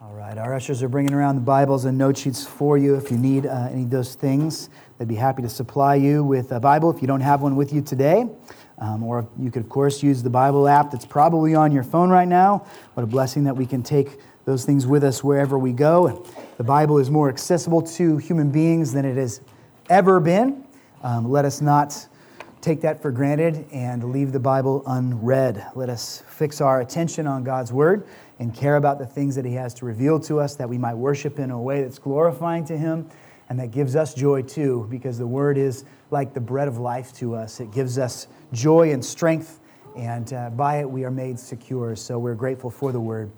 All right, our ushers are bringing around the Bibles and note sheets for you. If you need any of those things, they'd be happy to supply you with a Bible if you don't have one with you today. Or you could, of course, use the Bible app that's probably on your phone right now. What a blessing that we can take those things with us wherever we go. The Bible is more accessible to human beings than it has ever been. Let us not take that for granted and leave the Bible unread. Let us fix our attention on God's Word and care about the things that He has to reveal to us, that we might worship in a way that's glorifying to Him and that gives us joy too, because the Word is like the bread of life to us. It gives us joy and strength, and by it we are made secure. So we're grateful for the Word.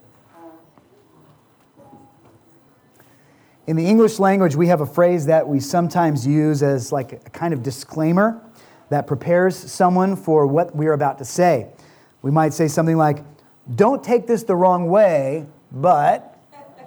In the English language, we have a phrase that we sometimes use as like a kind of disclaimer that prepares someone for what we're about to say. We might say something like, "Don't take this the wrong way, but..."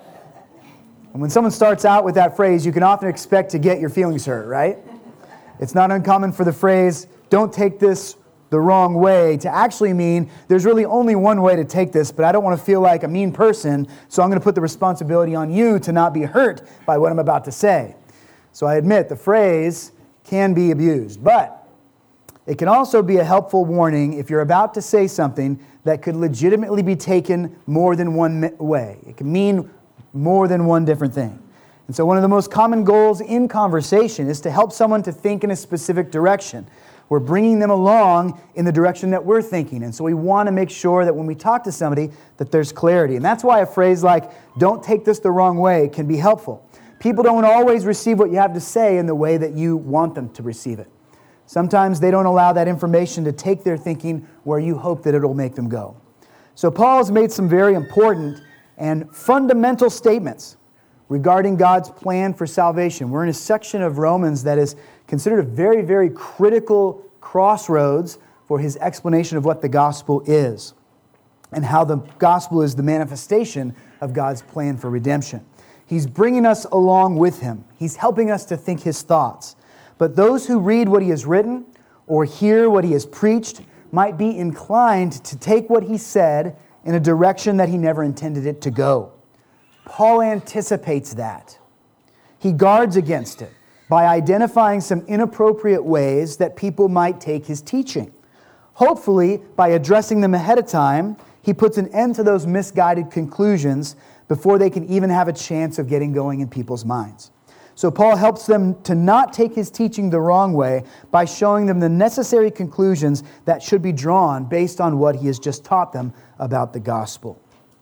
And when someone starts out with that phrase, you can often expect to get your feelings hurt, right? It's not uncommon for the phrase, "Don't take this the wrong way," to actually mean there's really only one way to take this, but I don't want to feel like a mean person, so I'm going to put the responsibility on you to not be hurt by what I'm about to say. So I admit the phrase can be abused, but it can also be a helpful warning if you're about to say something that could legitimately be taken more than one way. It can mean more than one different thing. And so one of the most common goals in conversation is to help someone to think in a specific direction. We're bringing them along in the direction that we're thinking. And so we want to make sure that when we talk to somebody that there's clarity. And that's why a phrase like, "Don't take this the wrong way," can be helpful. People don't always receive what you have to say in the way that you want them to receive it. Sometimes they don't allow that information to take their thinking where you hope that it'll make them go. So Paul has made some very important and fundamental statements regarding God's plan for salvation. We're in a section of Romans that is considered a very, very critical crossroads for his explanation of what the gospel is and how the gospel is the manifestation of God's plan for redemption. He's bringing us along with him. He's helping us to think his thoughts. But those who read what he has written or hear what he has preached might be inclined to take what he said in a direction that he never intended it to go. Paul anticipates that. He guards against it by identifying some inappropriate ways that people might take his teaching. Hopefully, by addressing them ahead of time, he puts an end to those misguided conclusions before they can even have a chance of getting going in people's minds. So Paul helps them to not take his teaching the wrong way by showing them the necessary conclusions that should be drawn based on what he has just taught them about the gospel.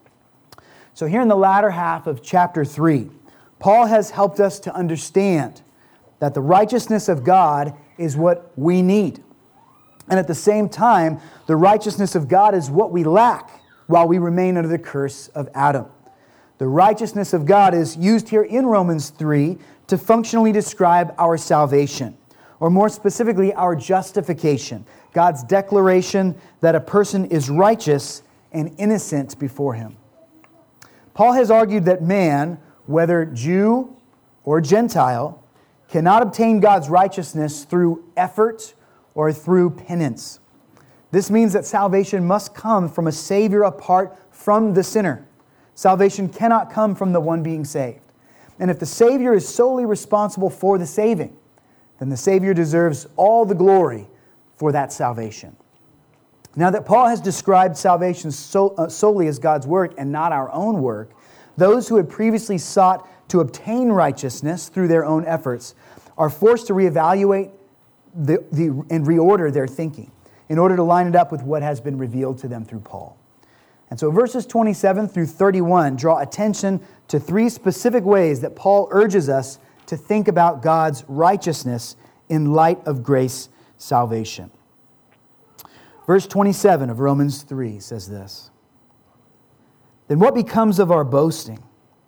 So here in the latter half of chapter 3, Paul has helped us to understand that the righteousness of God is what we need. And at the same time, the righteousness of God is what we lack while we remain under the curse of Adam. The righteousness of God is used here in Romans 3 to functionally describe our salvation, or more specifically, our justification, God's declaration that a person is righteous and innocent before him. Paul has argued that man, whether Jew or Gentile, cannot obtain God's righteousness through effort or through penance. This means that salvation must come from a Savior apart from the sinner. Salvation cannot come from the one being saved. And if the Savior is solely responsible for the saving, then the Savior deserves all the glory for that salvation. Now that Paul has described salvation solely as God's work and not our own work, those who had previously sought to obtain righteousness through their own efforts are forced to reevaluate and reorder their thinking in order to line it up with what has been revealed to them through Paul. And so verses 27 through 31 draw attention to three specific ways that Paul urges us to think about God's righteousness in light of grace salvation. Verse 27 of Romans 3 says this: "Then what becomes of our boasting?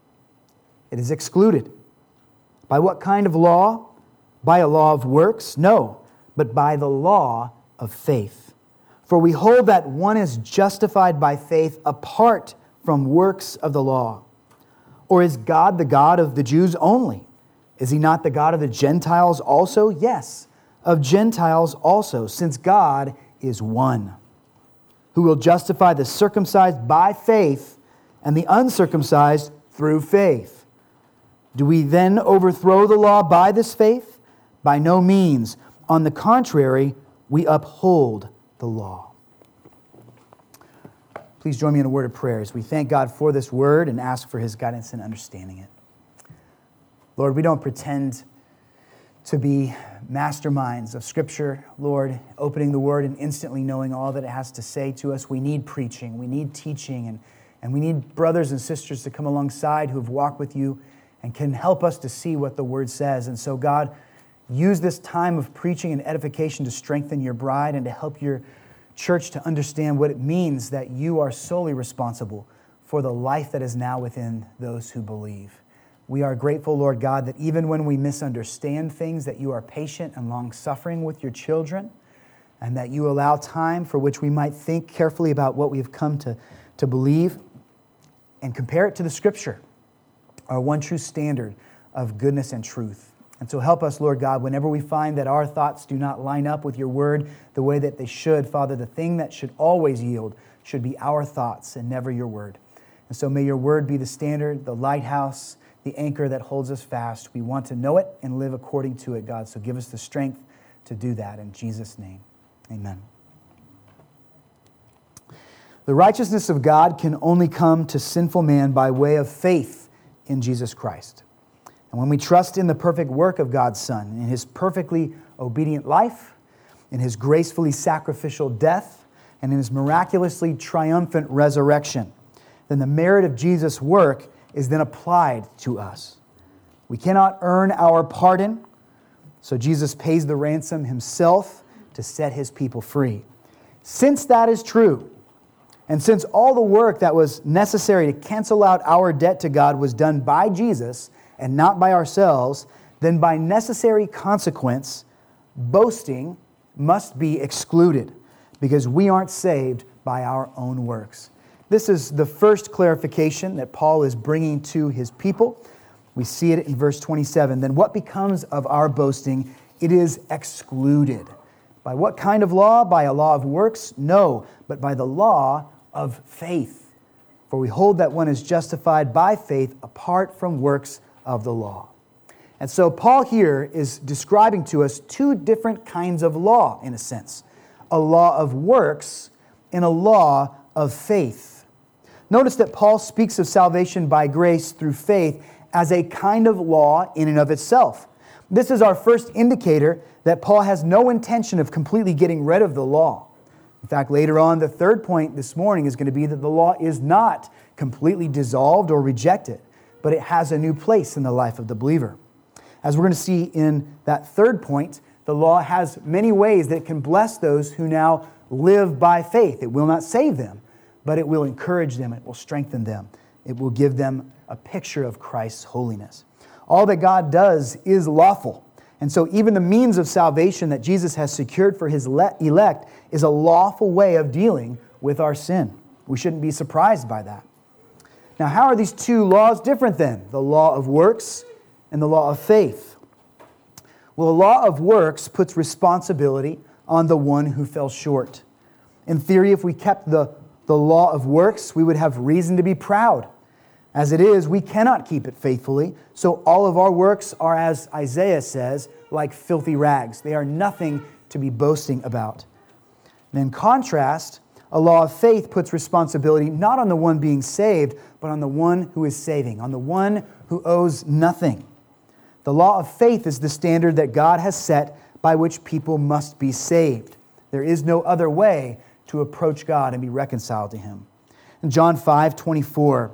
It is excluded. By what kind of law? By a law of works? No, but by the law of faith. For we hold that one is justified by faith apart from works of the law. Or is God the God of the Jews only? Is he not the God of the Gentiles also? Yes, of Gentiles also, since God is one, who will justify the circumcised by faith and the uncircumcised through faith. Do we then overthrow the law by this faith? By no means. On the contrary, we uphold the law. Please join me in a word of prayer as we thank God for this word and ask for His guidance in understanding it. Lord, we don't pretend to be masterminds of Scripture, Lord, opening the Word and instantly knowing all that it has to say to us. We need preaching, we need teaching, and we need brothers and sisters to come alongside who have walked with you and can help us to see what the Word says. And so, God, use this time of preaching and edification to strengthen your bride and to help your church to understand what it means that you are solely responsible for the life that is now within those who believe. We are grateful, Lord God, that even when we misunderstand things, that you are patient and long-suffering with your children, and that you allow time for which we might think carefully about what we've come to believe and compare it to the Scripture, our one true standard of goodness and truth. And so help us, Lord God, whenever we find that our thoughts do not line up with your word the way that they should, Father, the thing that should always yield should be our thoughts and never your word. And so may your word be the standard, the lighthouse, the anchor that holds us fast. We want to know it and live according to it, God. So give us the strength to do that in Jesus' name. Amen. The righteousness of God can only come to sinful man by way of faith in Jesus Christ. And when we trust in the perfect work of God's Son, in His perfectly obedient life, in His gracefully sacrificial death, and in His miraculously triumphant resurrection, then the merit of Jesus' work is then applied to us. We cannot earn our pardon, so Jesus pays the ransom Himself to set His people free. Since that is true, and since all the work that was necessary to cancel out our debt to God was done by Jesus and not by ourselves, then by necessary consequence, boasting must be excluded because we aren't saved by our own works. This is the first clarification that Paul is bringing to his people. We see it in verse 27. Then what becomes of our boasting? It is excluded. By what kind of law? By a law of works? No, but by the law of faith. For we hold that one is justified by faith apart from works of the law. And so Paul here is describing to us two different kinds of law, in a sense. A law of works and a law of faith. Notice that Paul speaks of salvation by grace through faith as a kind of law in and of itself. This is our first indicator that Paul has no intention of completely getting rid of the law. In fact, later on, the third point this morning is going to be that the law is not completely dissolved or rejected, but it has a new place in the life of the believer. As we're going to see in that third point, the law has many ways that it can bless those who now live by faith. It will not save them, but it will encourage them, it will strengthen them. It will give them a picture of Christ's holiness. All that God does is lawful. And so even the means of salvation that Jesus has secured for His elect is a lawful way of dealing with our sin. We shouldn't be surprised by that. Now, how are these two laws different then? The law of works and the law of faith. Well, the law of works puts responsibility on the one who fell short. In theory, if we kept the law of works, we would have reason to be proud. As it is, we cannot keep it faithfully, so all of our works are, as Isaiah says, like filthy rags. They are nothing to be boasting about. And in contrast, a law of faith puts responsibility not on the one being saved, but on the one who is saving, on the one who owes nothing. The law of faith is the standard that God has set by which people must be saved. There is no other way to approach God and be reconciled to Him. In John 5:24,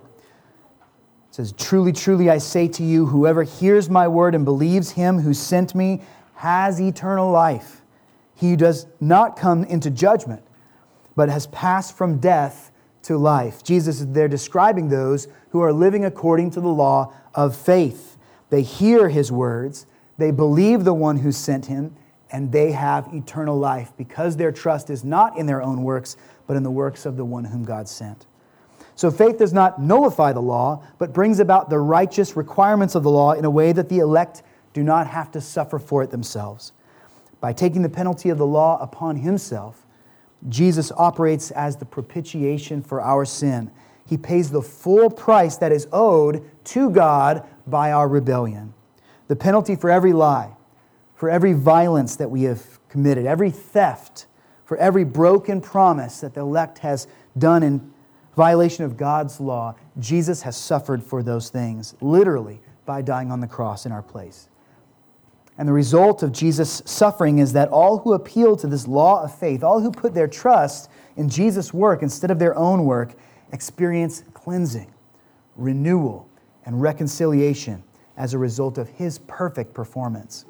it says, "Truly, truly, I say to you, whoever hears my word and believes Him who sent me has eternal life. He does not come into judgment, but has passed from death to life." Jesus is there describing those who are living according to the law of faith. They hear His words, they believe the one who sent Him, and they have eternal life because their trust is not in their own works, but in the works of the one whom God sent. So faith does not nullify the law, but brings about the righteous requirements of the law in a way that the elect do not have to suffer for it themselves. By taking the penalty of the law upon Himself, Jesus operates as the propitiation for our sin. He pays the full price that is owed to God by our rebellion. The penalty for every lie, for every violence that we have committed, every theft, for every broken promise that the elect has done in violation of God's law, Jesus has suffered for those things, literally, by dying on the cross in our place. And the result of Jesus' suffering is that all who appeal to this law of faith, all who put their trust in Jesus' work instead of their own work, experience cleansing, renewal, and reconciliation as a result of His perfect performance.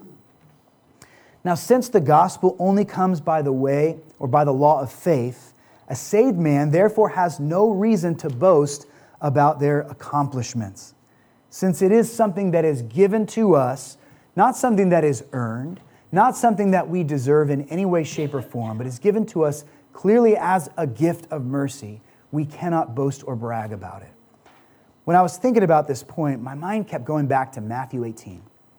Now, since the gospel only comes by the way or by the law of faith, a saved man therefore has no reason to boast about their accomplishments, since it is something that is given to us, not something that is earned, not something that we deserve in any way, shape, or form, but is given to us clearly as a gift of mercy. We cannot boast or brag about it. When I was thinking about this point, my mind kept going back to Matthew 18.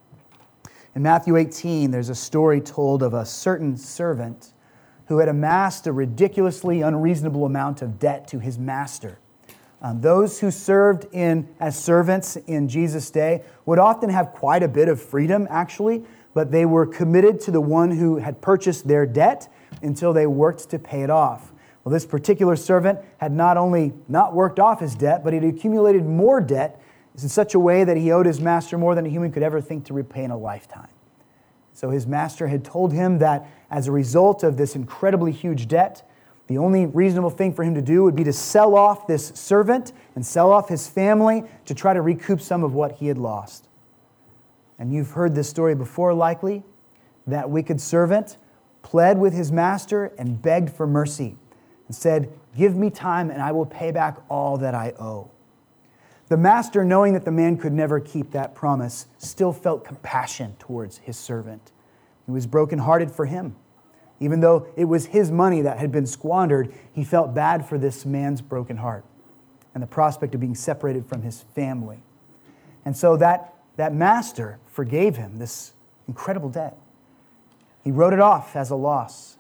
In Matthew 18, there's a story told of a certain servant who had amassed a ridiculously unreasonable amount of debt to his master. Those who served as servants in Jesus' day would often have quite a bit of freedom, actually, but they were committed to the one who had purchased their debt until they worked to pay it off. Well, this particular servant had not only not worked off his debt, but he had accumulated more debt in such a way that he owed his master more than a human could ever think to repay in a lifetime. So his master had told him that as a result of this incredibly huge debt, the only reasonable thing for him to do would be to sell off this servant and sell off his family to try to recoup some of what he had lost. And you've heard this story before, likely. That wicked servant pled with his master and begged for mercy and said, "Give me time and I will pay back all that I owe." The master, knowing that the man could never keep that promise, still felt compassion towards his servant. He was brokenhearted for him. Even though it was his money that had been squandered, he felt bad for this man's broken heart and the prospect of being separated from his family. And so that master forgave him this incredible debt. He wrote it off as a loss.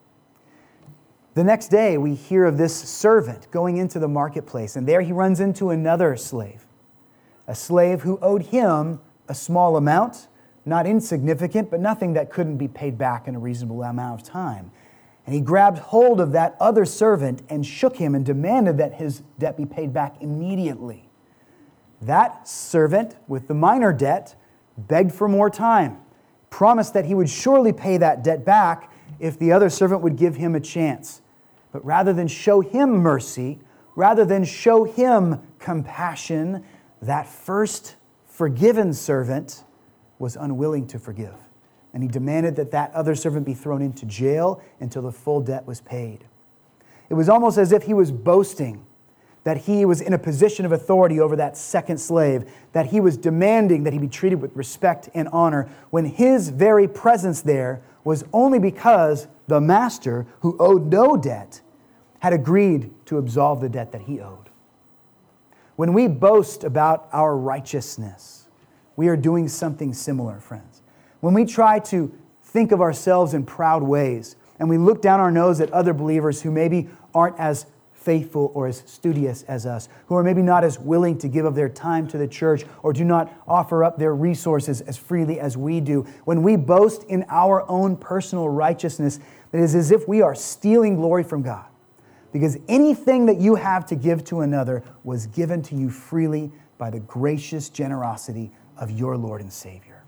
The next day, we hear of this servant going into the marketplace, and there he runs into another slave, a slave who owed him a small amount, not insignificant, but nothing that couldn't be paid back in a reasonable amount of time. And he grabbed hold of that other servant and shook him and demanded that his debt be paid back immediately. That servant, with the minor debt, begged for more time, promised that he would surely pay that debt back if the other servant would give him a chance. But rather than show him mercy, rather than show him compassion, that first forgiven servant was unwilling to forgive. And he demanded that that other servant be thrown into jail until the full debt was paid. It was almost as if he was boasting that he was in a position of authority over that second slave, that he was demanding that he be treated with respect and honor, when his very presence there was only because the master, who owed no debt, had agreed to absolve the debt that he owed. When we boast about our righteousness, we are doing something similar, friends. When we try to think of ourselves in proud ways, and we look down our nose at other believers who maybe aren't as faithful or as studious as us, who are maybe not as willing to give of their time to the church or do not offer up their resources as freely as we do, when we boast in our own personal righteousness, it is as if we are stealing glory from God. Because anything that you have to give to another was given to you freely by the gracious generosity of your Lord and Savior.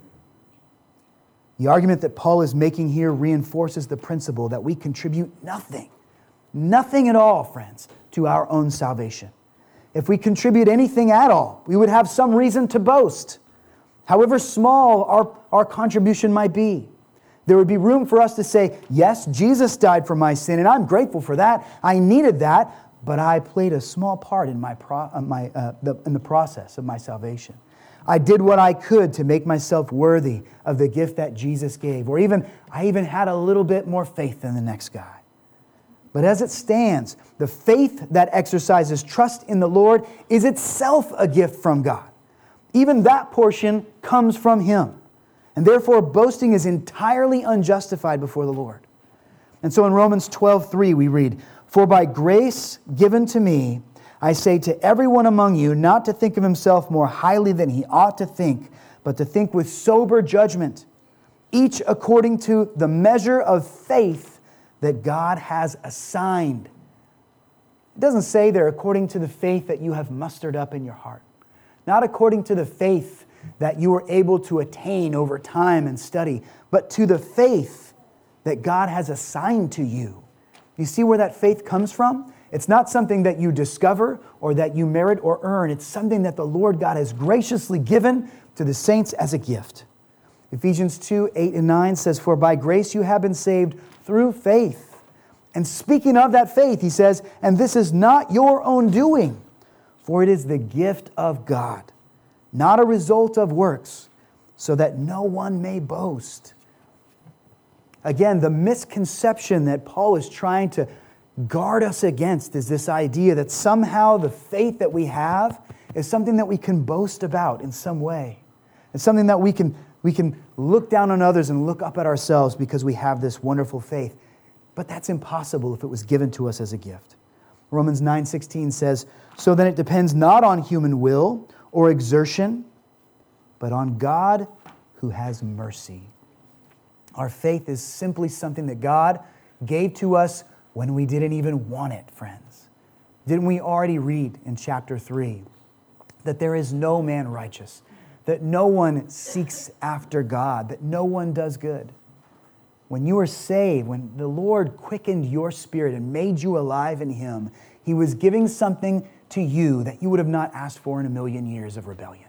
The argument that Paul is making here reinforces the principle that we contribute nothing at all, friends, to our own salvation. If we contribute anything at all, we would have some reason to boast, however small our contribution might be. There would be room for us to say, yes, Jesus died for my sin, and I'm grateful for that. I needed that, but I played a small part in the process of my salvation. I did what I could to make myself worthy of the gift that Jesus gave. Or I even had a little bit more faith than the next guy. But as it stands, the faith that exercises trust in the Lord is itself a gift from God. Even that portion comes from Him. And therefore, boasting is entirely unjustified before the Lord. And so in Romans 12:3 we read, "For by grace given to me, I say to everyone among you not to think of himself more highly than he ought to think, but to think with sober judgment, each according to the measure of faith that God has assigned. It doesn't say there according to the faith that you have mustered up in your heart. Not according to the faith that you were able to attain over time and study, but to the faith that God has assigned to you. You see where that faith comes from? It's not something that you discover or that you merit or earn. It's something that the Lord God has graciously given to the saints as a gift. Ephesians 2:8-9 says, "For by grace you have been saved through faith." And speaking of that faith, he says, "And this is not your own doing, for it is the gift of God, not a result of works, so that no one may boast." Again, the misconception that Paul is trying to guard us against is this idea that somehow the faith that we have is something that we can boast about in some way. It's something that we can look down on others and look up at ourselves because we have this wonderful faith. But that's impossible if it was given to us as a gift. Romans 9:16 says, "So then it depends not on human will or exertion, but on God who has mercy." Our faith is simply something that God gave to us when we didn't even want it, friends. Didn't we already read in chapter 3 that there is no man righteous, that no one seeks after God, that no one does good? When you were saved, when the Lord quickened your spirit and made you alive in Him, He was giving something to you that you would have not asked for in a million years of rebellion.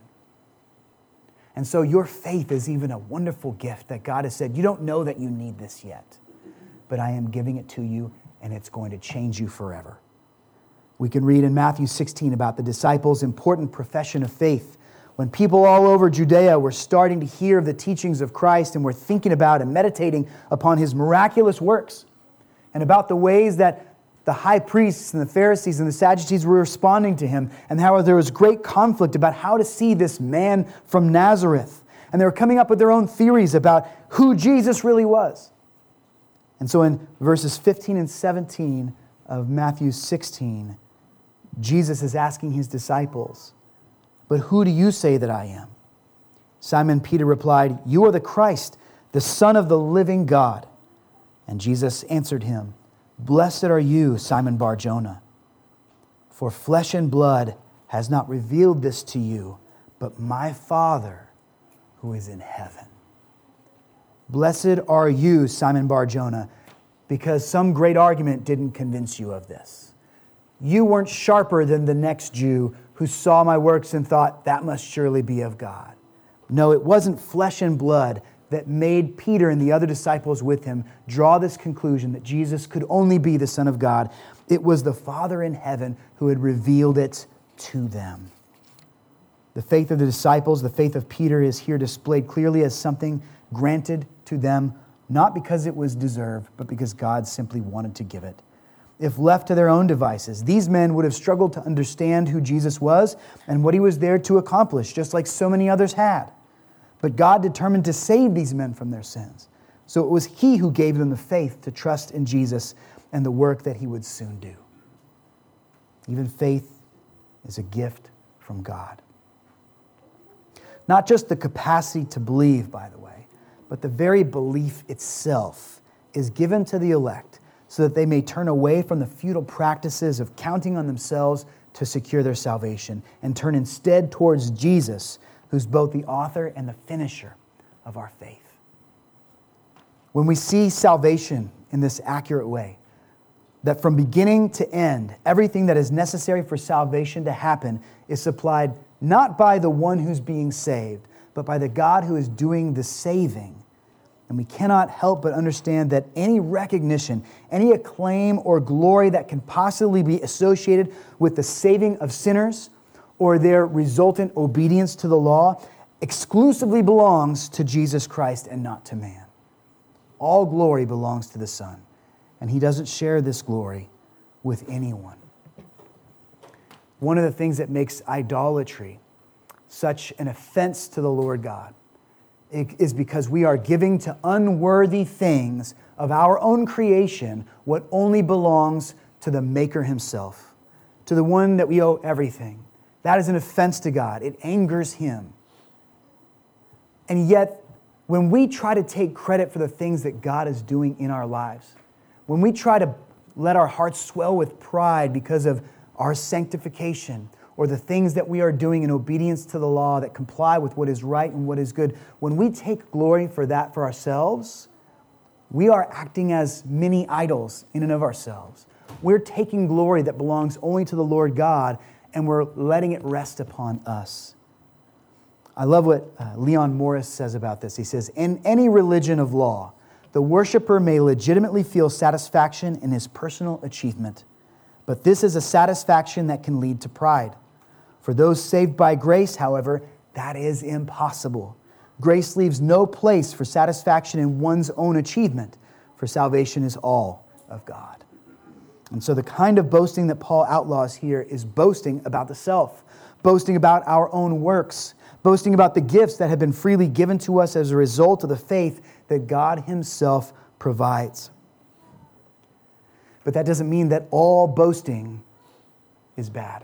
And so your faith is even a wonderful gift that God has said, you don't know that you need this yet, but I am giving it to you and it's going to change you forever. We can read in Matthew 16 about the disciples' important profession of faith. When people all over Judea were starting to hear of the teachings of Christ and were thinking about and meditating upon His miraculous works and about the ways that the high priests and the Pharisees and the Sadducees were responding to Him and how there was great conflict about how to see this man from Nazareth. And they were coming up with their own theories about who Jesus really was. And so in verses 15 and 17 of Matthew 16, Jesus is asking His disciples, "But who do you say that I am?" Simon Peter replied, "You are the Christ, the Son of the living God." And Jesus answered him, "Blessed are you, Simon Bar-Jonah, for flesh and blood has not revealed this to you, but my Father who is in heaven." Blessed are you, Simon Bar-Jonah, because some great argument didn't convince you of this. You weren't sharper than the next Jew who saw my works and thought, that must surely be of God. No, it wasn't flesh and blood that made Peter and the other disciples with him draw this conclusion that Jesus could only be the Son of God. It was the Father in heaven who had revealed it to them. The faith of the disciples, the faith of Peter, is here displayed clearly as something granted to them, not because it was deserved, but because God simply wanted to give it. If left to their own devices, these men would have struggled to understand who Jesus was and what He was there to accomplish, just like so many others had. But God determined to save these men from their sins. So it was He who gave them the faith to trust in Jesus and the work that He would soon do. Even faith is a gift from God. Not just the capacity to believe, by the way, but the very belief itself is given to the elect so that they may turn away from the futile practices of counting on themselves to secure their salvation and turn instead towards Jesus, who's both the author and the finisher of our faith. When we see salvation in this accurate way, that from beginning to end, everything that is necessary for salvation to happen is supplied not by the one who's being saved, but by the God who is doing the saving. And we cannot help but understand that any recognition, any acclaim or glory that can possibly be associated with the saving of sinners or their resultant obedience to the law exclusively belongs to Jesus Christ and not to man. All glory belongs to the Son, and He doesn't share this glory with anyone. One of the things that makes idolatry such an offense to the Lord God is because we are giving to unworthy things of our own creation what only belongs to the Maker Himself. to the one that we owe everything. That is an offense to God. It angers Him. And yet, when we try to take credit for the things that God is doing in our lives, when we try to let our hearts swell with pride because of our sanctification or the things that we are doing in obedience to the law that comply with what is right and what is good, when we take glory for that for ourselves, we are acting as many idols in and of ourselves. We're taking glory that belongs only to the Lord God, and we're letting it rest upon us. I love what Leon Morris says about this. He says, in any religion of law, the worshiper may legitimately feel satisfaction in his personal achievement, but this is a satisfaction that can lead to pride. For those saved by grace, however, that is impossible. Grace leaves no place for satisfaction in one's own achievement, for salvation is all of God. And so the kind of boasting that Paul outlaws here is boasting about the self, boasting about our own works, boasting about the gifts that have been freely given to us as a result of the faith that God Himself provides. But that doesn't mean that all boasting is bad.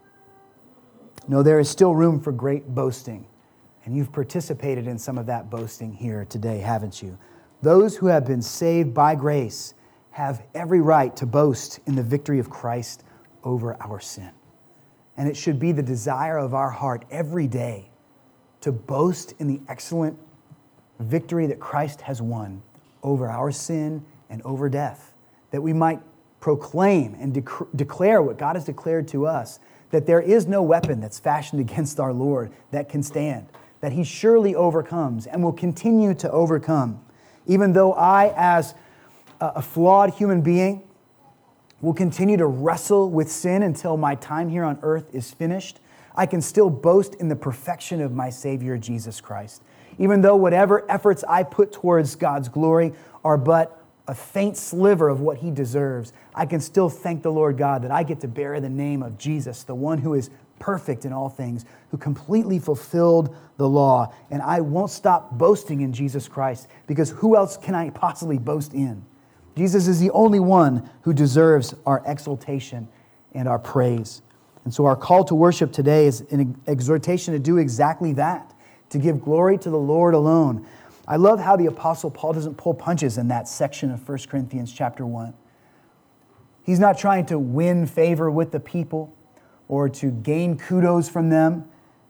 No, there is still room for great boasting. And you've participated in some of that boasting here today, haven't you? Those who have been saved by grace have every right to boast in the victory of Christ over our sin. And it should be the desire of our heart every day to boast in the excellent victory that Christ has won over our sin and over death, that we might proclaim and declare what God has declared to us, that there is no weapon that's fashioned against our Lord that can stand, that He surely overcomes and will continue to overcome. Even though I, as a flawed human being, will continue to wrestle with sin until my time here on earth is finished, I can still boast in the perfection of my Savior, Jesus Christ. Even though whatever efforts I put towards God's glory are but a faint sliver of what He deserves, I can still thank the Lord God that I get to bear the name of Jesus, the one who is perfect in all things, who completely fulfilled the law. And I won't stop boasting in Jesus Christ, because who else can I possibly boast in? Jesus is the only one who deserves our exaltation and our praise. And so our call to worship today is an exhortation to do exactly that, to give glory to the Lord alone. I love how the Apostle Paul doesn't pull punches in that section of 1 Corinthians chapter 1. He's not trying to win favor with the people or to gain kudos from them.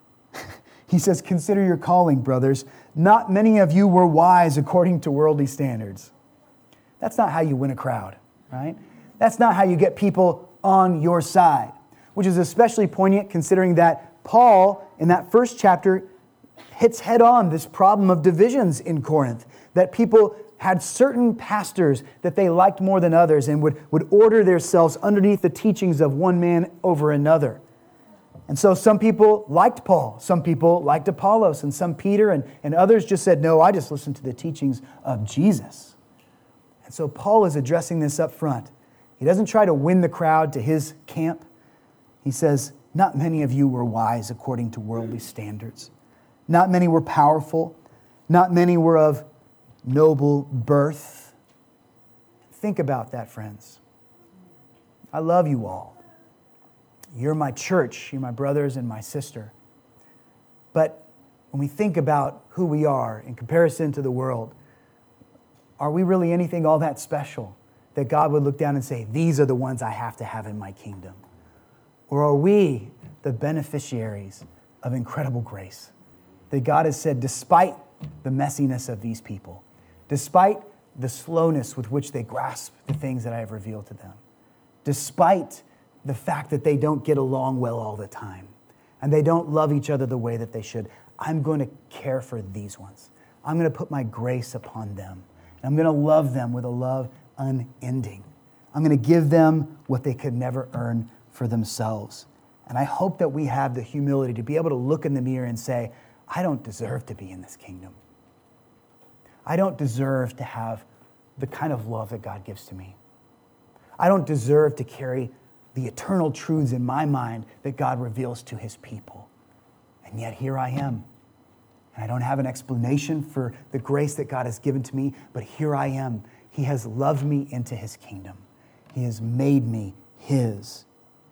He says, consider your calling, brothers. Not many of you were wise according to worldly standards. That's not how you win a crowd, right? That's not how you get people on your side, which is especially poignant considering that Paul, in that first chapter, hits head on this problem of divisions in Corinth, that people had certain pastors that they liked more than others and would order themselves underneath the teachings of one man over another. And so some people liked Paul, some people liked Apollos, and some Peter, and others just said, no, I just listen to the teachings of Jesus. And so Paul is addressing this up front. He doesn't try to win the crowd to his camp. He says, not many of you were wise according to worldly standards. Not many were powerful. Not many were of noble birth. Think about that, friends. I love you all. You're my church. You're my brothers and my sister. But when we think about who we are in comparison to the world, are we really anything all that special that God would look down and say, these are the ones I have to have in my kingdom? Or are we the beneficiaries of incredible grace? That God has said, despite the messiness of these people, despite the slowness with which they grasp the things that I have revealed to them, despite the fact that they don't get along well all the time, and they don't love each other the way that they should, I'm going to care for these ones. I'm going to put my grace upon them. And I'm going to love them with a love unending. I'm going to give them what they could never earn for themselves. And I hope that we have the humility to be able to look in the mirror and say, I don't deserve to be in this kingdom. I don't deserve to have the kind of love that God gives to me. I don't deserve to carry the eternal truths in my mind that God reveals to His people. And yet here I am. And I don't have an explanation for the grace that God has given to me, but here I am. He has loved me into His kingdom. He has made me His.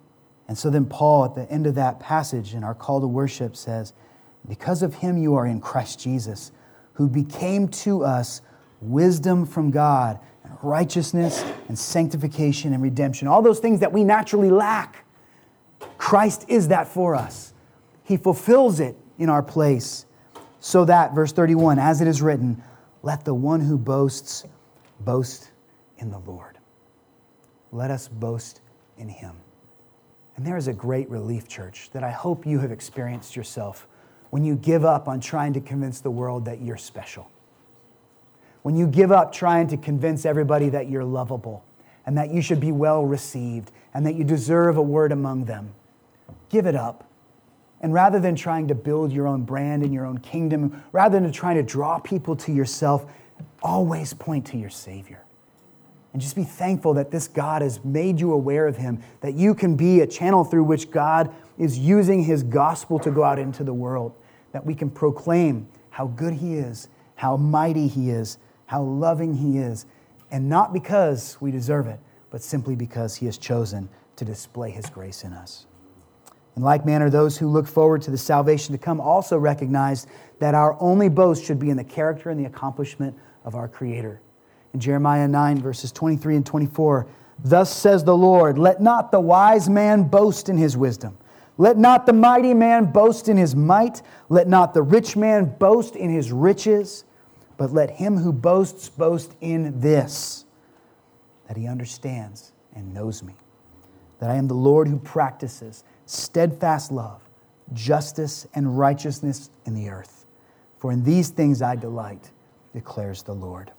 And so then Paul, at the end of that passage in our call to worship, says, because of him you are in Christ Jesus, who became to us wisdom from God, and righteousness and sanctification and redemption. All those things that we naturally lack. Christ is that for us. He fulfills it in our place. So that, verse 31, as it is written, let the one who boasts, boast in the Lord. Let us boast in him. And there is a great relief, church, that I hope you have experienced yourself when you give up on trying to convince the world that you're special. When you give up trying to convince everybody that you're lovable and that you should be well received and that you deserve a word among them. Give it up. And rather than trying to build your own brand and your own kingdom, rather than trying to draw people to yourself, always point to your Savior. And just be thankful that this God has made you aware of him, that you can be a channel through which God is using his gospel to go out into the world, that we can proclaim how good he is, how mighty he is, how loving he is, and not because we deserve it, but simply because he has chosen to display his grace in us. In like manner, those who look forward to the salvation to come also recognize that our only boast should be in the character and the accomplishment of our Creator. In Jeremiah 9, verses 23 and 24, thus says the Lord, let not the wise man boast in his wisdom. Let not the mighty man boast in his might. Let not the rich man boast in his riches. But let him who boasts boast in this, that he understands and knows me, that I am the Lord who practices steadfast love, justice, and righteousness in the earth. For in these things I delight, declares the Lord.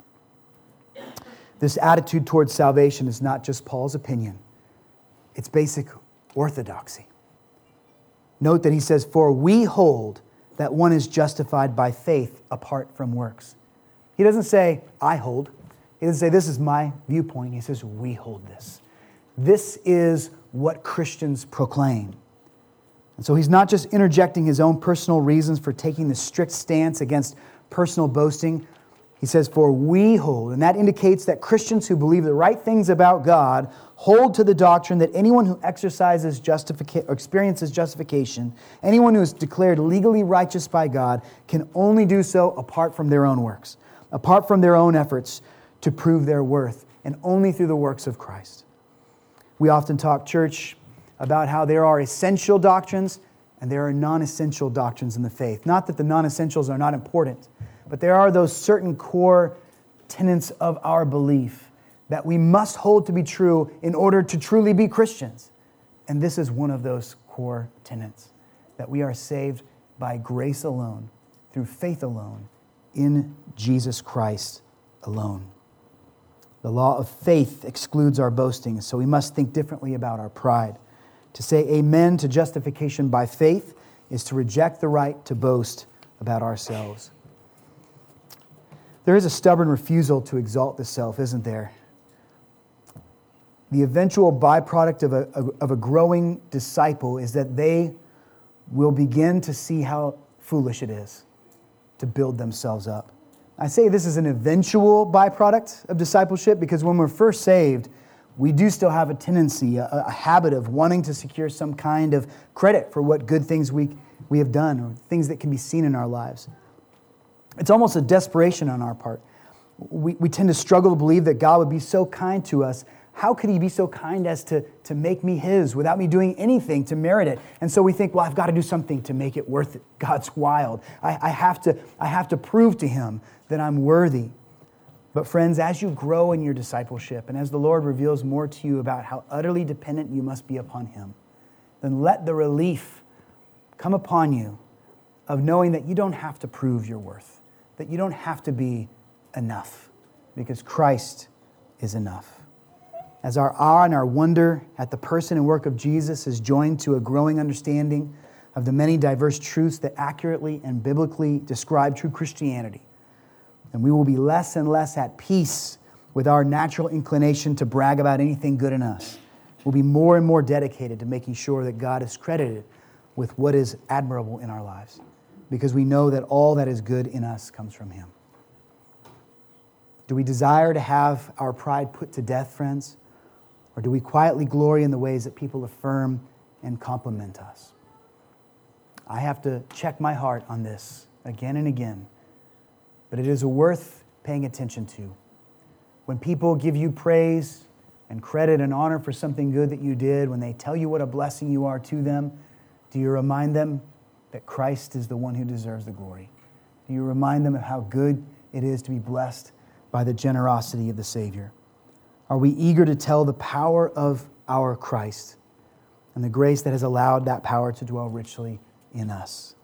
This attitude towards salvation is not just Paul's opinion. It's basic orthodoxy. Note that he says, for we hold that one is justified by faith apart from works. He doesn't say, I hold. He doesn't say, this is my viewpoint. He says, we hold this. This is what Christians proclaim. And so he's not just interjecting his own personal reasons for taking the strict stance against personal boasting. He says, for we hold. And that indicates that Christians who believe the right things about God hold to the doctrine that anyone who experiences justification, anyone who is declared legally righteous by God, can only do so apart from their own works, apart from their own efforts to prove their worth, and only through the works of Christ. We often talk, church, about how there are essential doctrines and there are non-essential doctrines in the faith. Not that the non-essentials are not important, but there are those certain core tenets of our belief that we must hold to be true in order to truly be Christians. And this is one of those core tenets, that we are saved by grace alone, through faith alone, in Jesus Christ alone. The law of faith excludes our boasting, so we must think differently about our pride. To say amen to justification by faith is to reject the right to boast about ourselves. There is a stubborn refusal to exalt the self, isn't there? The eventual byproduct of a growing disciple is that they will begin to see how foolish it is to build themselves up. I say this is an eventual byproduct of discipleship because when we're first saved, we do still have a tendency, a habit of wanting to secure some kind of credit for what good things we have done or things that can be seen in our lives. It's almost a desperation on our part. We tend to struggle to believe that God would be so kind to us. How could he be so kind as to make me his without me doing anything to merit it? And so we think, well, I've got to do something to make it worth it. God's while. I have to prove to him that I'm worthy. But friends, as you grow in your discipleship and as the Lord reveals more to you about how utterly dependent you must be upon him, then let the relief come upon you of knowing that you don't have to prove your worth, that you don't have to be enough, because Christ is enough. As our awe and our wonder at the person and work of Jesus is joined to a growing understanding of the many diverse truths that accurately and biblically describe true Christianity, and we will be less and less at peace with our natural inclination to brag about anything good in us. We'll be more and more dedicated to making sure that God is credited with what is admirable in our lives, because we know that all that is good in us comes from him. Do we desire to have our pride put to death, friends? Or do we quietly glory in the ways that people affirm and compliment us. I have to check my heart on this again and again, but it is worth paying attention to. When people give you praise and credit and honor for something good that you did, when they tell you what a blessing you are to them, do you remind them that Christ is the one who deserves the glory? Do you remind them of how good it is to be blessed by the generosity of the Savior? Are we eager to tell the power of our Christ and the grace that has allowed that power to dwell richly in us?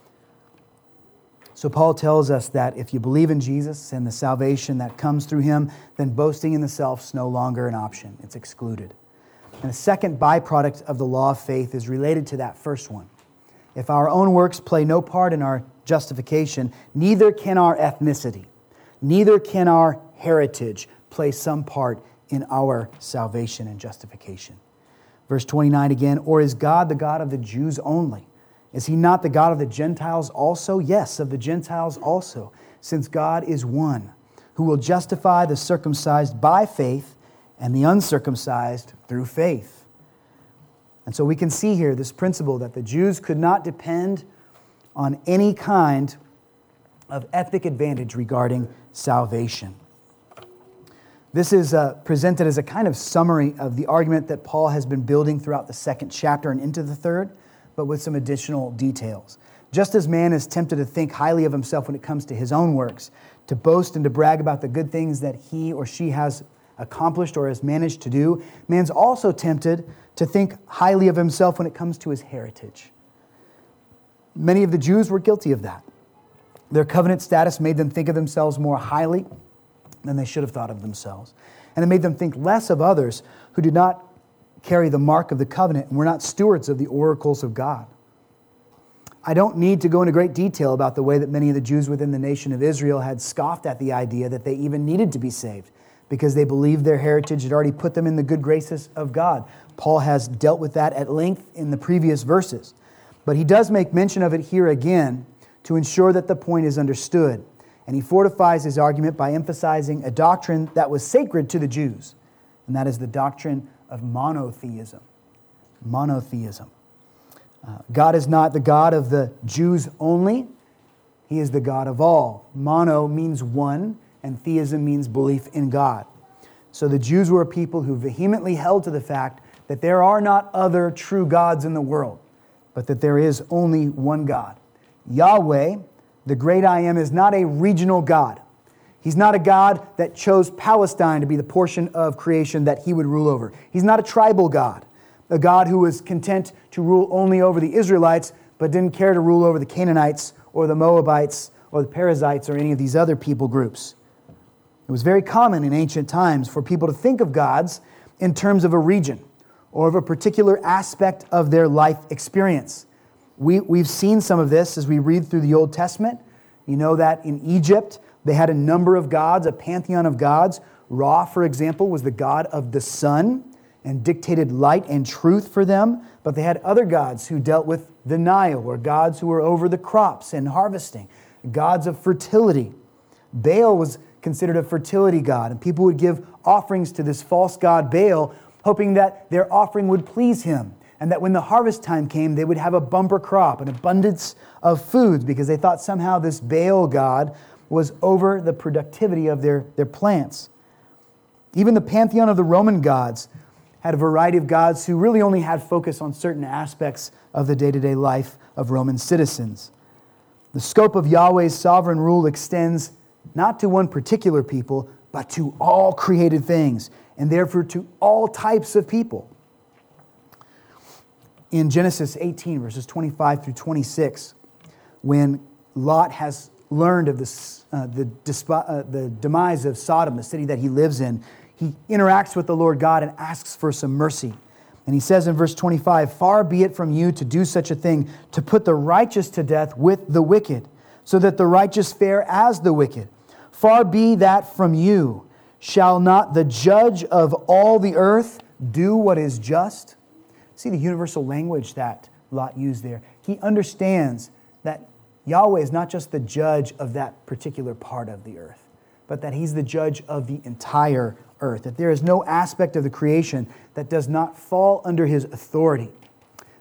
So Paul tells us that if you believe in Jesus and the salvation that comes through him, then boasting in the self is no longer an option. It's excluded. And a second byproduct of the law of faith is related to that first one. If our own works play no part in our justification, neither can our ethnicity, neither can our heritage play some part in our salvation and justification. Verse 29 again, or is God the God of the Jews only? Is he not the God of the Gentiles also? Yes, of the Gentiles also, since God is one, who will justify the circumcised by faith and the uncircumcised through faith. And so we can see here this principle that the Jews could not depend on any kind of ethnic advantage regarding salvation. This is presented as a kind of summary of the argument that Paul has been building throughout the second chapter and into the third, but with some additional details. Just as man is tempted to think highly of himself when it comes to his own works, to boast and to brag about the good things that he or she has accomplished or has managed to do, man's also tempted to think highly of himself when it comes to his heritage. Many of the Jews were guilty of that. Their covenant status made them think of themselves more highly than they should have thought of themselves. And it made them think less of others who did not carry the mark of the covenant and were not stewards of the oracles of God. I don't need to go into great detail about the way that many of the Jews within the nation of Israel had scoffed at the idea that they even needed to be saved because they believed their heritage had already put them in the good graces of God. Paul has dealt with that at length in the previous verses. But he does make mention of it here again to ensure that the point is understood. And he fortifies his argument by emphasizing a doctrine that was sacred to the Jews, and that is the doctrine of monotheism. Monotheism. God is not the God of the Jews only. He is the God of all. Mono means one, and theism means belief in God. So the Jews were a people who vehemently held to the fact that there are not other true gods in the world, but that there is only one God. Yahweh, the great I Am, is not a regional God. He's not a God that chose Palestine to be the portion of creation that he would rule over. He's not a tribal God, a God who was content to rule only over the Israelites, but didn't care to rule over the Canaanites or the Moabites or the Perizzites or any of these other people groups. It was very common in ancient times for people to think of gods in terms of a region or of a particular aspect of their life experience. We've seen some of this as we read through the Old Testament. You know that in Egypt, they had a number of gods, a pantheon of gods. Ra, for example, was the god of the sun and dictated light and truth for them. But they had other gods who dealt with the Nile, or gods who were over the crops and harvesting, gods of fertility. Baal was considered a fertility god, and people would give offerings to this false god Baal, hoping that their offering would please him, and that when the harvest time came, they would have a bumper crop, an abundance of foods, because they thought somehow this Baal god was over the productivity of their plants. Even the pantheon of the Roman gods had a variety of gods who really only had focus on certain aspects of the day-to-day life of Roman citizens. The scope of Yahweh's sovereign rule extends not to one particular people, but to all created things, and therefore to all types of people. In Genesis 18, verses 25 through 26, when Lot has learned of the demise of Sodom, the city that he lives in, he interacts with the Lord God and asks for some mercy. And he says in verse 25, "Far be it from you to do such a thing, to put the righteous to death with the wicked, so that the righteous fare as the wicked. Far be that from you. Shall not the judge of all the earth do what is just?" See the universal language that Lot used there. He understands that Yahweh is not just the judge of that particular part of the earth, but that he's the judge of the entire earth, that there is no aspect of the creation that does not fall under his authority.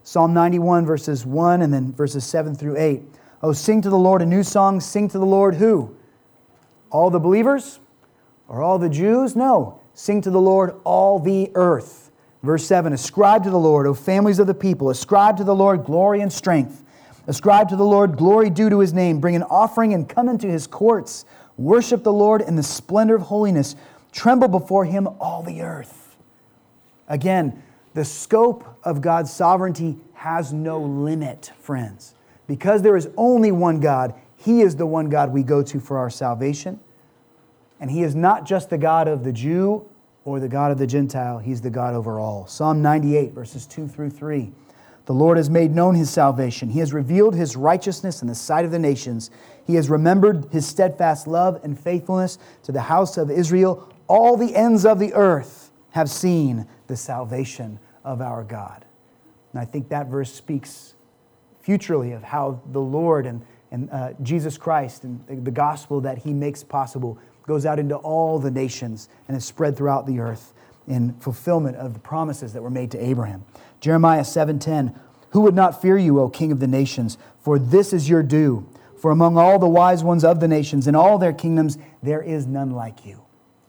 Psalm 91, verses 1 and then verses 7 through 8. Oh, sing to the Lord a new song. Sing to the Lord who? All the believers? Or all the Jews? No. Sing to the Lord all the earth. Verse 7, ascribe to the Lord, O families of the people. Ascribe to the Lord glory and strength. Ascribe to the Lord glory due to His name. Bring an offering and come into His courts. Worship the Lord in the splendor of holiness. Tremble before Him, all the earth. Again, the scope of God's sovereignty has no limit, friends. Because there is only one God, He is the one God we go to for our salvation. And He is not just the God of the Jew or the God of the Gentile. He's the God over all. Psalm 98, verses 2 through 3. The Lord has made known His salvation. He has revealed His righteousness in the sight of the nations. He has remembered His steadfast love and faithfulness to the house of Israel. All the ends of the earth have seen the salvation of our God. And I think that verse speaks futurely of how the Lord and Jesus Christ and the gospel that He makes possible goes out into all the nations and is spread throughout the earth in fulfillment of the promises that were made to Abraham. Jeremiah 7:10, who would not fear you, O King of the nations? For this is your due. For among all the wise ones of the nations in all their kingdoms, there is none like you.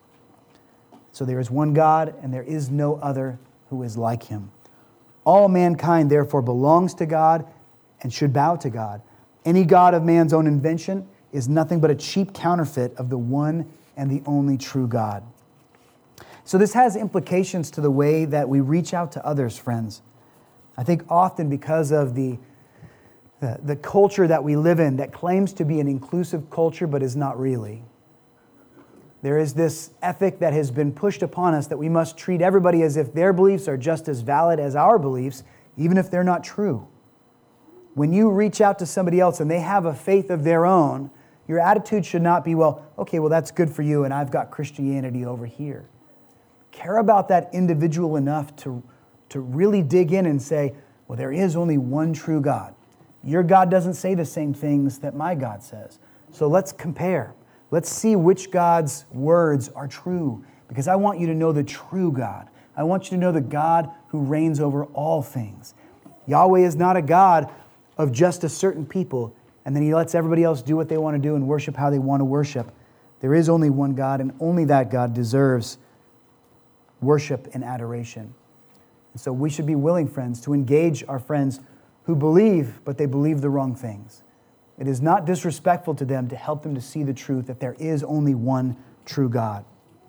So there is one God, and there is no other who is like Him. All mankind, therefore, belongs to God and should bow to God. Any god of man's own invention is nothing but a cheap counterfeit of the one and the only true God. So this has implications to the way that we reach out to others, friends. I think often because of the culture that we live in that claims to be an inclusive culture but is not really. There is this ethic that has been pushed upon us that we must treat everybody as if their beliefs are just as valid as our beliefs, even if they're not true. When you reach out to somebody else and they have a faith of their own, your attitude should not be, well, that's good for you and I've got Christianity over here. Care about that individual enough to really dig in and say, well, there is only one true God. Your God doesn't say the same things that my God says. So let's compare. Let's see which God's words are true, because I want you to know the true God. I want you to know the God who reigns over all things. Yahweh is not a God of just a certain people, and then He lets everybody else do what they want to do and worship how they want to worship. There is only one God, and only that God deserves worship and adoration. And so we should be willing, friends, to engage our friends who believe, but they believe the wrong things. It is not disrespectful to them to help them to see the truth that there is only one true God.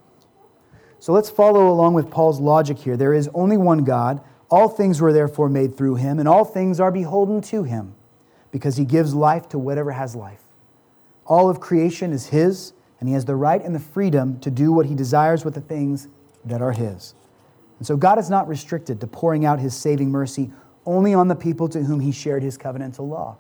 So let's follow along with Paul's logic here. There is only one God. All things were therefore made through Him, and all things are beholden to Him, because He gives life to whatever has life. All of creation is His, and He has the right and the freedom to do what He desires with the things that are His. And so God is not restricted to pouring out His saving mercy only on the people to whom He shared His covenantal law.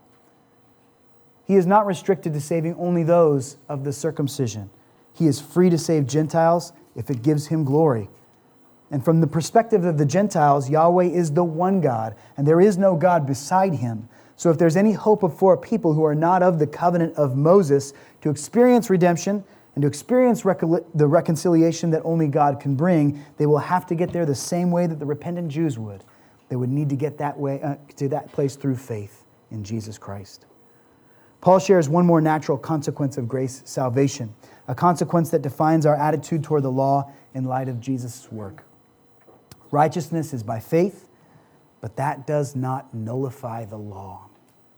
He is not restricted to saving only those of the circumcision. He is free to save Gentiles if it gives Him glory. And from the perspective of the Gentiles, Yahweh is the one God, and there is no God beside Him. So if there's any hope for a people who are not of the covenant of Moses to experience redemption and to experience the reconciliation that only God can bring, they will have to get there the same way that the repentant Jews would. They would need to get that way to that place through faith in Jesus Christ. Paul shares one more natural consequence of grace salvation, a consequence that defines our attitude toward the law in light of Jesus' work. Righteousness is by faith, but that does not nullify the law.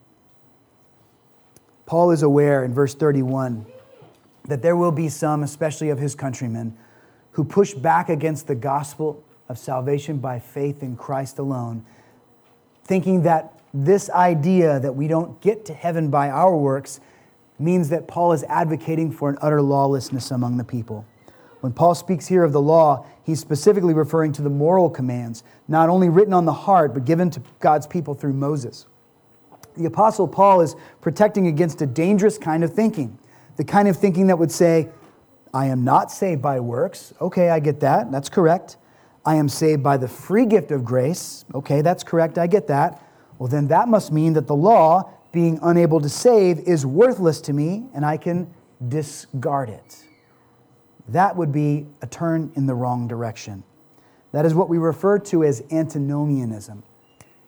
Paul is aware in verse 31 that there will be some, especially of his countrymen, who push back against the gospel of salvation by faith in Christ alone, thinking that this idea that we don't get to heaven by our works means that Paul is advocating for an utter lawlessness among the people. When Paul speaks here of the law, he's specifically referring to the moral commands, not only written on the heart, but given to God's people through Moses. The Apostle Paul is protecting against a dangerous kind of thinking, the kind of thinking that would say, I am not saved by works. Okay, I get that. That's correct. I am saved by the free gift of grace. Okay, that's correct. I get that. Well, then that must mean that the law, being unable to save, is worthless to me, and I can discard it. That would be a turn in the wrong direction. That is what we refer to as antinomianism.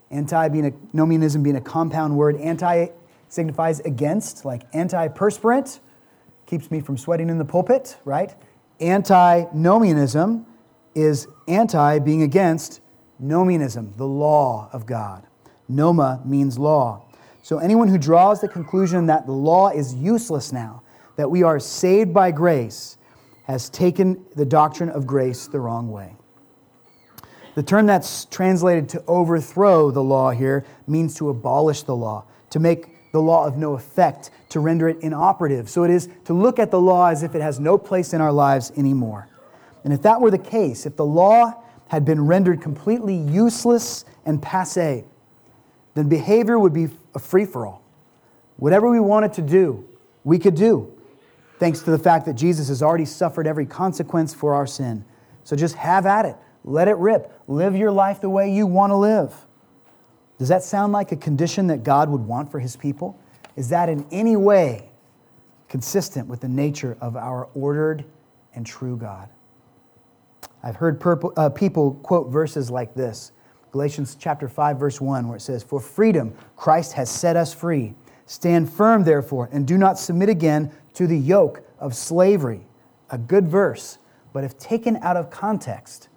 Antinomianism being a compound word. Anti signifies against, like antiperspirant, keeps me from sweating in the pulpit, right? Antinomianism is anti being against nomianism, the law of God. Noma means law. So anyone who draws the conclusion that the law is useless now, that we are saved by grace, has taken the doctrine of grace the wrong way. The term that's translated to overthrow the law here means to abolish the law, to make the law of no effect, to render it inoperative. So it is to look at the law as if it has no place in our lives anymore. And if that were the case, if the law had been rendered completely useless and passé, then behavior would be a free-for-all. Whatever we wanted to do, we could do, thanks to the fact that Jesus has already suffered every consequence for our sin. So just have at it. Let it rip. Live your life the way you want to live. Does that sound like a condition that God would want for His people? Is that in any way consistent with the nature of our ordered and true God? I've heard people quote verses like this. Galatians chapter 5, verse 1, where it says, "For freedom Christ has set us free. Stand firm, therefore, and do not submit again to the yoke of slavery." A good verse, but if taken out of context,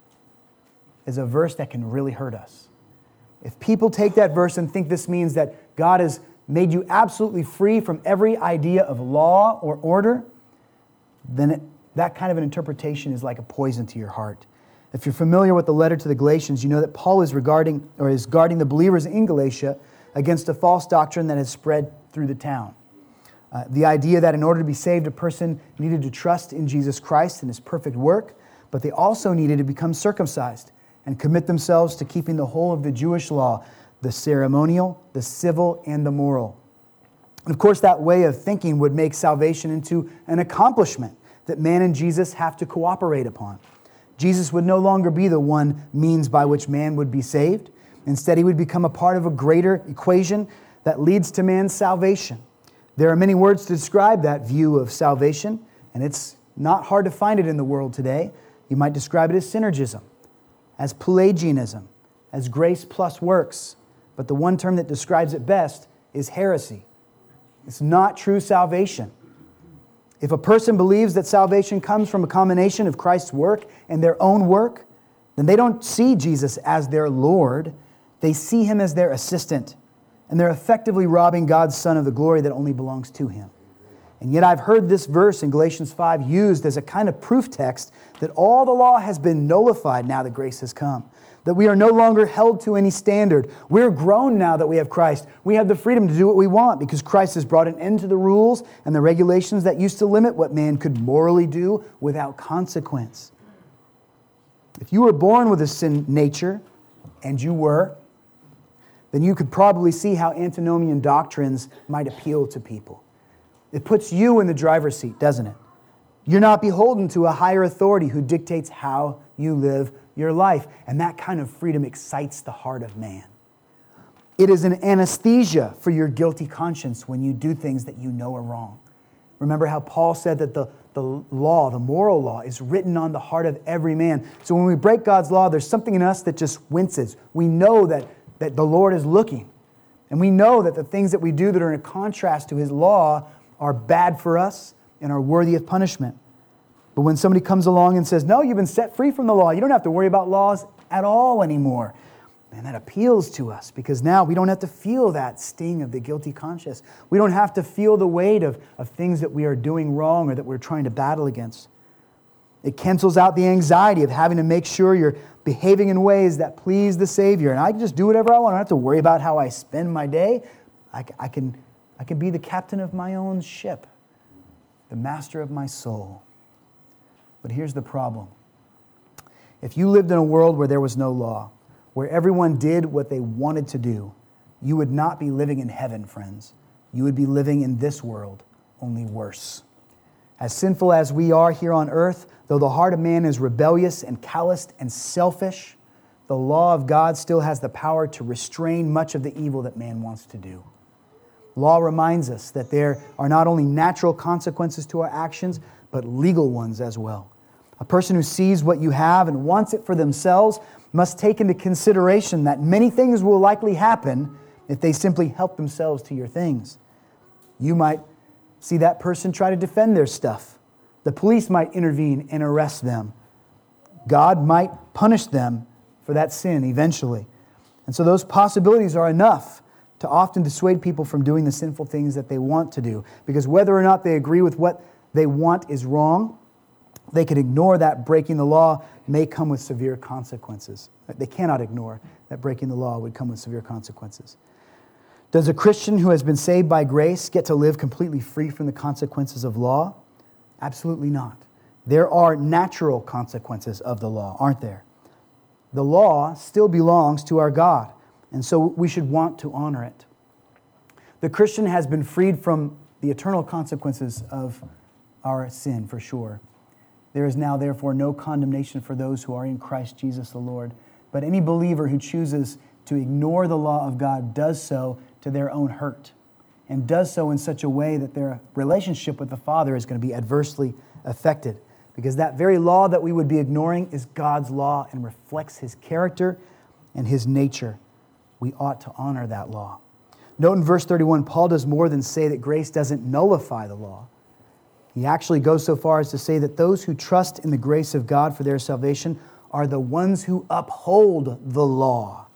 is a verse that can really hurt us. If people take that verse and think this means that God has made you absolutely free from every idea of law or order, then that kind of an interpretation is like a poison to your heart. If you're familiar with the letter to the Galatians, you know that Paul is guarding the believers in Galatia against a false doctrine that has spread through the town. The idea that in order to be saved, a person needed to trust in Jesus Christ and His perfect work, but they also needed to become circumcised and commit themselves to keeping the whole of the Jewish law, the ceremonial, the civil, and the moral. And of course, that way of thinking would make salvation into an accomplishment that man and Jesus have to cooperate upon. Jesus would no longer be the one means by which man would be saved. Instead, He would become a part of a greater equation that leads to man's salvation. There are many words to describe that view of salvation, and it's not hard to find it in the world today. You might describe it as synergism, as Pelagianism, as grace plus works. But the one term that describes it best is heresy. It's not true salvation. If a person believes that salvation comes from a combination of Christ's work and their own work, then they don't see Jesus as their Lord. They see Him as their assistant. And they're effectively robbing God's Son of the glory that only belongs to Him. And yet I've heard this verse in Galatians 5 used as a kind of proof text that all the law has been nullified now that grace has come. That we are no longer held to any standard. We're grown now that we have Christ. We have the freedom to do what we want because Christ has brought an end to the rules and the regulations that used to limit what man could morally do without consequence. If you were born with a sin nature, and you were, then you could probably see how antinomian doctrines might appeal to people. It puts you in the driver's seat, doesn't it? You're not beholden to a higher authority who dictates how you live your life. And that kind of freedom excites the heart of man. It is an anesthesia for your guilty conscience when you do things that you know are wrong. Remember how Paul said that the law, the moral law, is written on the heart of every man. So when we break God's law, there's something in us that just winces. We know that the Lord is looking. And we know that the things that we do that are in contrast to His law are bad for us and are worthy of punishment. But when somebody comes along and says, no, you've been set free from the law, you don't have to worry about laws at all anymore. And that appeals to us because now we don't have to feel that sting of the guilty conscience. We don't have to feel the weight of things that we are doing wrong or that we're trying to battle against. It cancels out the anxiety of having to make sure you're behaving in ways that please the Savior. And I can just do whatever I want. I don't have to worry about how I spend my day. I can be the captain of my own ship, the master of my soul. But here's the problem. If you lived in a world where there was no law, where everyone did what they wanted to do, you would not be living in heaven, friends. You would be living in this world, only worse. As sinful as we are here on earth, though the heart of man is rebellious and calloused and selfish, the law of God still has the power to restrain much of the evil that man wants to do. Law reminds us that there are not only natural consequences to our actions, but legal ones as well. A person who sees what you have and wants it for themselves must take into consideration that many things will likely happen if they simply help themselves to your things. You might see that person try to defend their stuff. The police might intervene and arrest them. God might punish them for that sin eventually. And so those possibilities are enough to often dissuade people from doing the sinful things that they want to do. Because whether or not they agree with what they want is wrong, they can ignore that breaking the law may come with severe consequences. They cannot ignore that breaking the law would come with severe consequences. Does a Christian who has been saved by grace get to live completely free from the consequences of law? Absolutely not. There are natural consequences of the law, aren't there? The law still belongs to our God, and so we should want to honor it. The Christian has been freed from the eternal consequences of our sin, for sure. There is now, therefore, no condemnation for those who are in Christ Jesus the Lord. But any believer who chooses to ignore the law of God does so to their own hurt, and does so in such a way that their relationship with the Father is going to be adversely affected. Because that very law that we would be ignoring is God's law and reflects His character and His nature. We ought to honor that law. Note in verse 31, Paul does more than say that grace doesn't nullify the law. He actually goes so far as to say that those who trust in the grace of God for their salvation are the ones who uphold the law.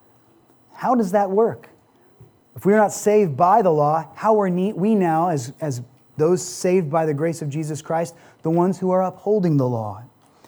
How does that work? If we are not saved by the law, how are we now, as those saved by the grace of Jesus Christ, the ones who are upholding the law?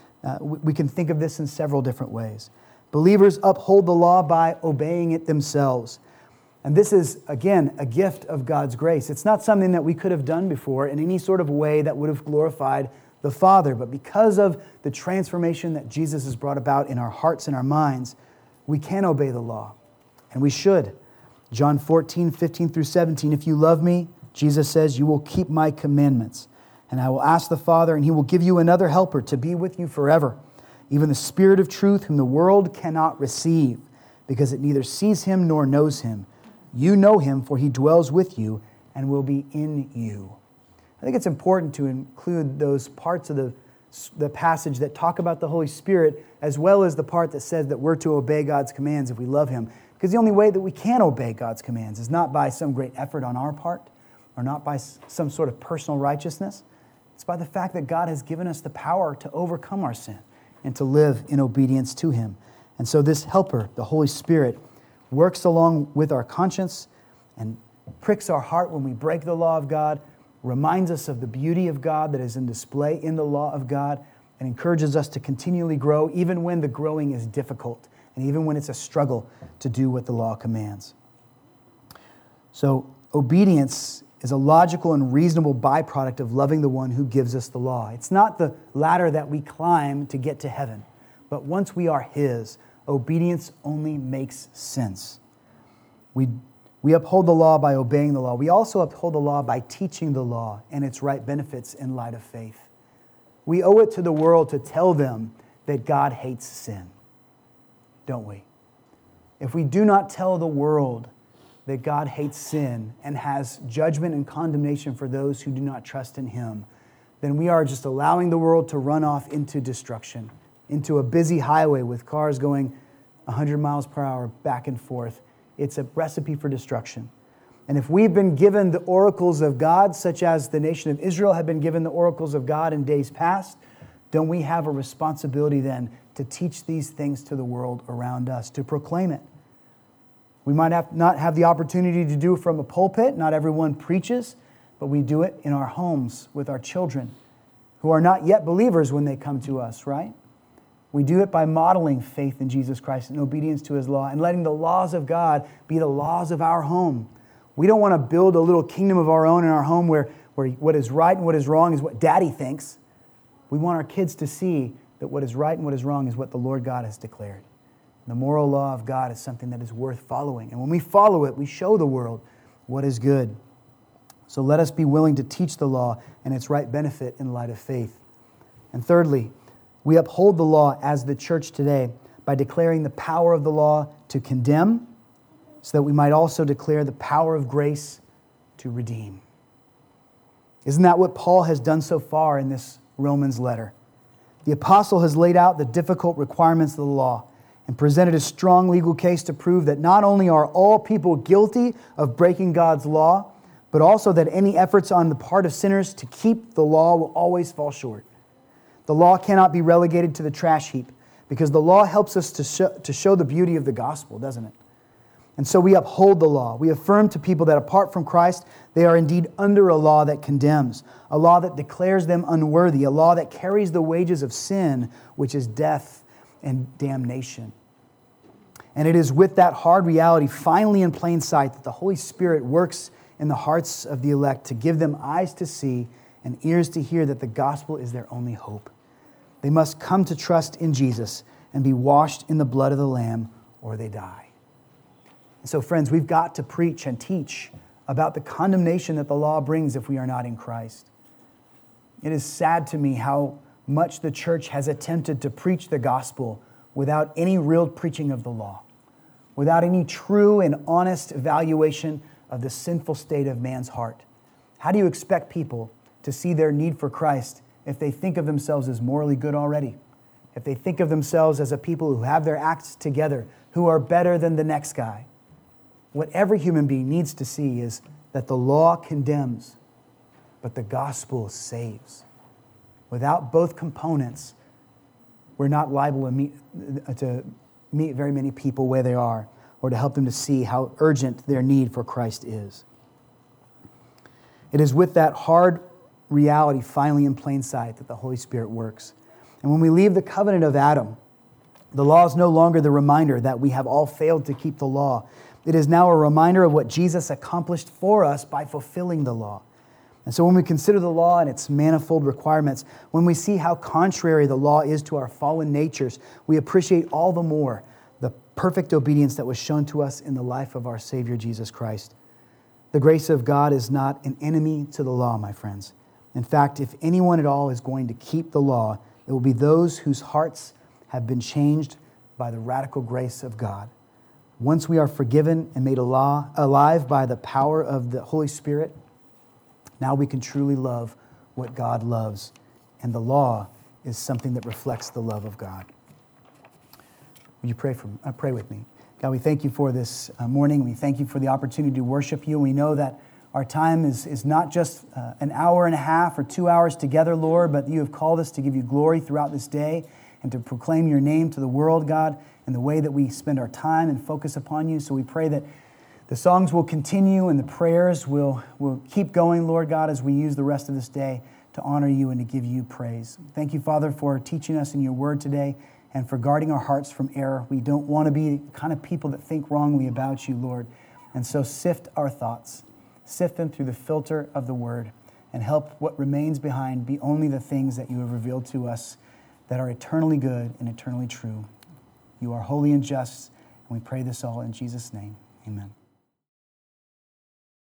We can think of this in several different ways. Believers uphold the law by obeying it themselves. And this is, again, a gift of God's grace. It's not something that we could have done before in any sort of way that would have glorified the Father. But because of the transformation that Jesus has brought about in our hearts and our minds, we can obey the law. And we should. John 14, 15 through 17, if you love me, Jesus says, you will keep my commandments. And I will ask the Father, and He will give you another helper to be with you forever, even the Spirit of truth, whom the world cannot receive, because it neither sees Him nor knows Him. You know Him, for He dwells with you and will be in you. I think it's important to include those parts of the passage that talk about the Holy Spirit, as well as the part that says that we're to obey God's commands if we love Him. Because the only way that we can obey God's commands is not by some great effort on our part, or not by some sort of personal righteousness. It's by the fact that God has given us the power to overcome our sin and to live in obedience to Him. And so this helper, the Holy Spirit, works along with our conscience and pricks our heart when we break the law of God, reminds us of the beauty of God that is in display in the law of God, and encourages us to continually grow even when the growing is difficult and even when it's a struggle to do what the law commands. So obedience is a logical and reasonable byproduct of loving the one who gives us the law. It's not the ladder that we climb to get to heaven, but once we are His, obedience only makes sense. We uphold the law by obeying the law. We also uphold the law by teaching the law and its right benefits in light of faith. We owe it to the world to tell them that God hates sin, don't we? If we do not tell the world that God hates sin and has judgment and condemnation for those who do not trust in Him, then we are just allowing the world to run off into destruction, into a busy highway with cars going 100 miles per hour back and forth. It's a recipe for destruction. And if we've been given the oracles of God, such as the nation of Israel had been given the oracles of God in days past, don't we have a responsibility then to teach these things to the world around us, to proclaim it? We might not have the opportunity to do it from a pulpit. Not everyone preaches, but we do it in our homes with our children who are not yet believers when they come to us, right? We do it by modeling faith in Jesus Christ and obedience to His law and letting the laws of God be the laws of our home. We don't want to build a little kingdom of our own in our home where what is right and what is wrong is what Daddy thinks. We want our kids to see that what is right and what is wrong is what the Lord God has declared. The moral law of God is something that is worth following. And when we follow it, we show the world what is good. So let us be willing to teach the law and its right benefit in light of faith. And thirdly, we uphold the law as the church today by declaring the power of the law to condemn, so that we might also declare the power of grace to redeem. Isn't that what Paul has done so far in this Romans letter? The apostle has laid out the difficult requirements of the law, and presented a strong legal case to prove that not only are all people guilty of breaking God's law, but also that any efforts on the part of sinners to keep the law will always fall short. The law cannot be relegated to the trash heap because the law helps us to show the beauty of the gospel, doesn't it? And so we uphold the law. We affirm to people that apart from Christ, they are indeed under a law that condemns, a law that declares them unworthy, a law that carries the wages of sin, which is death and damnation. And it is with that hard reality finally in plain sight that the Holy Spirit works in the hearts of the elect to give them eyes to see and ears to hear that the gospel is their only hope. They must come to trust in Jesus and be washed in the blood of the Lamb, or they die. And so, friends, we've got to preach and teach about the condemnation that the law brings if we are not in Christ. It is sad to me how much the church has attempted to preach the gospel without any real preaching of the law, without any true and honest evaluation of the sinful state of man's heart. How do you expect people to see their need for Christ if they think of themselves as morally good already? If they think of themselves as a people who have their acts together, who are better than the next guy? What every human being needs to see is that the law condemns, but the gospel saves. Without both components, we're not liable to meet very many people where they are, or to help them to see how urgent their need for Christ is. It is with that hard reality finally in plain sight that the Holy Spirit works. And when we leave the covenant of Adam, the law is no longer the reminder that we have all failed to keep the law. It is now a reminder of what Jesus accomplished for us by fulfilling the law. And so when we consider the law and its manifold requirements, when we see how contrary the law is to our fallen natures, we appreciate all the more the perfect obedience that was shown to us in the life of our Savior Jesus Christ. The grace of God is not an enemy to the law, my friends. In fact, if anyone at all is going to keep the law, it will be those whose hearts have been changed by the radical grace of God. Once we are forgiven and made alive by the power of the Holy Spirit, now we can truly love what God loves. And the law is something that reflects the love of God. Would you pray with me? God, we thank you for this morning. We thank you for the opportunity to worship you. We know that our time is not just an hour and a half or 2 hours together, Lord, but you have called us to give you glory throughout this day and to proclaim your name to the world, God, in the way that we spend our time and focus upon you. So we pray that the songs will continue and the prayers will keep going, Lord God, as we use the rest of this day to honor you and to give you praise. Thank you, Father, for teaching us in your word today and for guarding our hearts from error. We don't want to be the kind of people that think wrongly about you, Lord. And so sift our thoughts, sift them through the filter of the word, and help what remains behind be only the things that you have revealed to us that are eternally good and eternally true. You are holy and just, and we pray this all in Jesus' name. Amen.